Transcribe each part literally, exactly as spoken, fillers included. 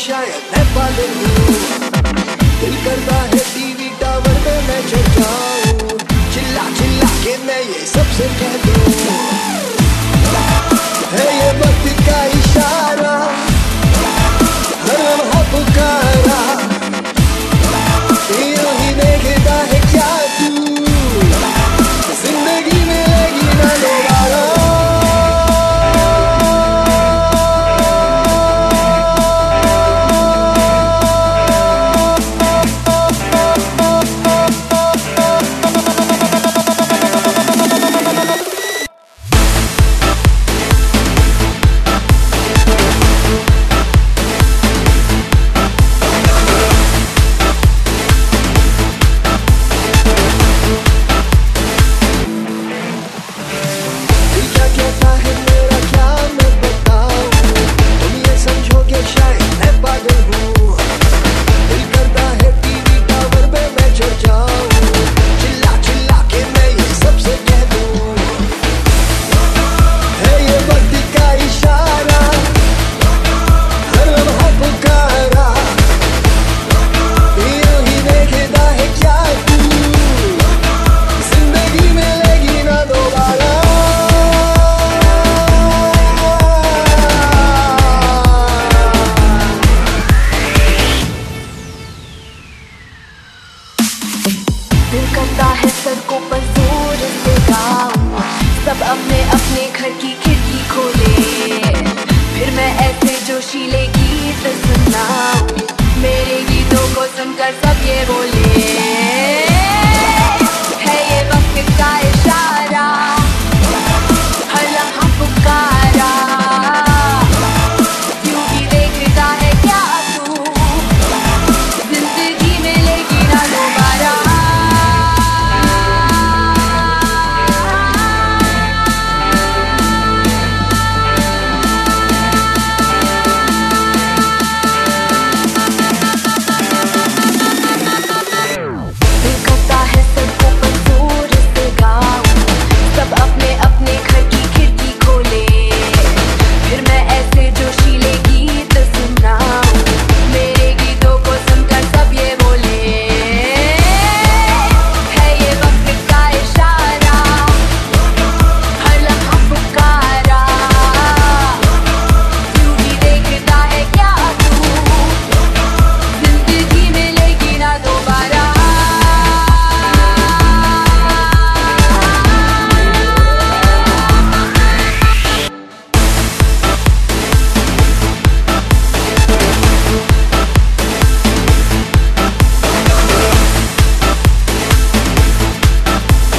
शायद मैं पागल हूँ। दिल करता है टीवी टावर पे मैं चढ़ जाऊं, चिल्ला चिल्ला के मैं ये सबसे कह दूं, है ये वक्त का इशारा, हर लम्हा पुकारा, यूं ही देखता है क्या तू, जिंदगी मिलेगी ना दोबारा। दिल करता है सड़कों पर जोर से गाऊं, सब अपने अपने घर की खिड़की खोले, फिर मैं ऐसे जोशीले गीत सुनाऊं, मेरे गीतों को सुनकर सब ये बोले, है ये वक्त का इशारा, हर लम्हा पुकारा, यूं ही देखता है क्या तू, जिंदगी मिलेगी ना दोबारा।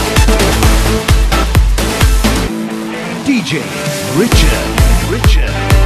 D J Richard, Richard.